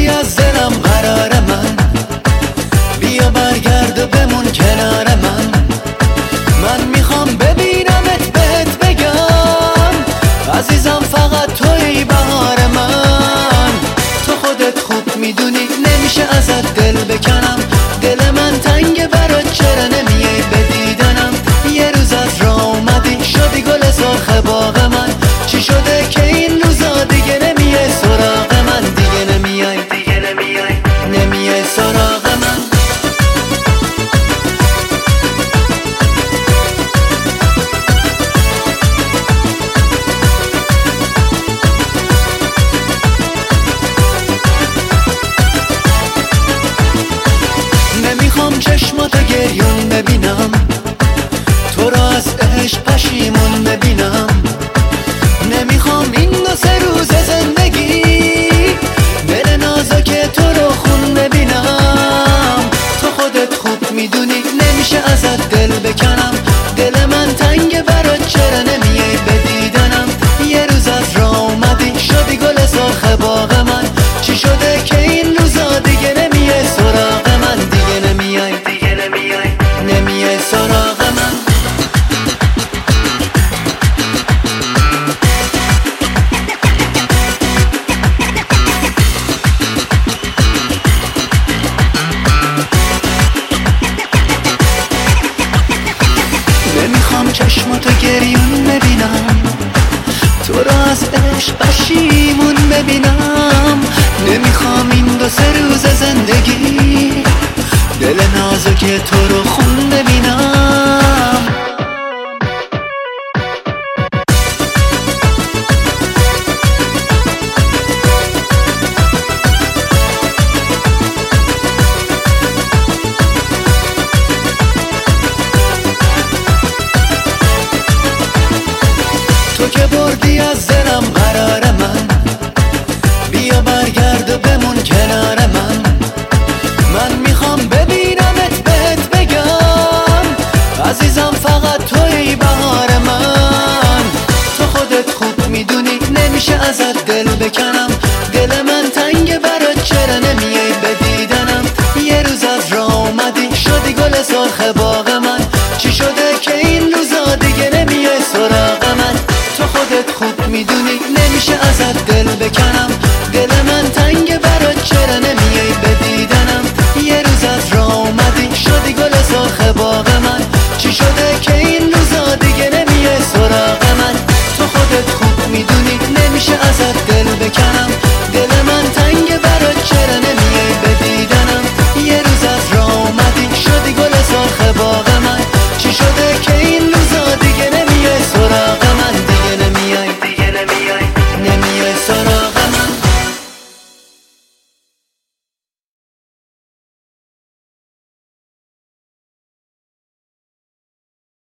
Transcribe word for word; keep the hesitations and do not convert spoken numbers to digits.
بردی از دلم قرار من، بیا برگرد و بمون کنار من. من میخوام ببینمت بهت بگم عزیزم فقط توی بهار من. تو خودت خوب میدونی نمیشه ازت دل بکنم، دل من تنگ برات چرا نمیای به دیدنم. یه روز از راه اومدی شدی گل سرخ باغ من، چی شده که این روزا دیگه نمیای سراغ من؟ دیگه نمیای دیگه نمیای نمیای سراغ من. نمیخوام چشماتو گریون ببینم، تو رو از عشق پشیمون ببینم. نمیخوام این دو سه روز زندگی دل نازک تو رو خون ببینم. تو خودت خوب میدونی نمیشه ازت دل بکنم، دل من تنگ برات چرا نمیای به دیدنم. یه روز از راه اومدی شدی گل سرخ باغ من، چی شده که این روزا دیگه نمیای سراغ من؟ دیگه نمیای دیگه نمیای نمیای سراغ من. نمیخوام چشماتو گریون ببینم، تو رو از عشق پشیمون ببینم. نمیخوام این دو سه روز زندگی دل نازک تو رو خون ببینم. تو که بردی از دلم قرار من، بیا برگرد و بمون کنار من. من میخوام ببینمت بهت بگم عزیزم فقط توی بهار من. تو خودت خوب میدونی نمیشه ازت دل بکنم،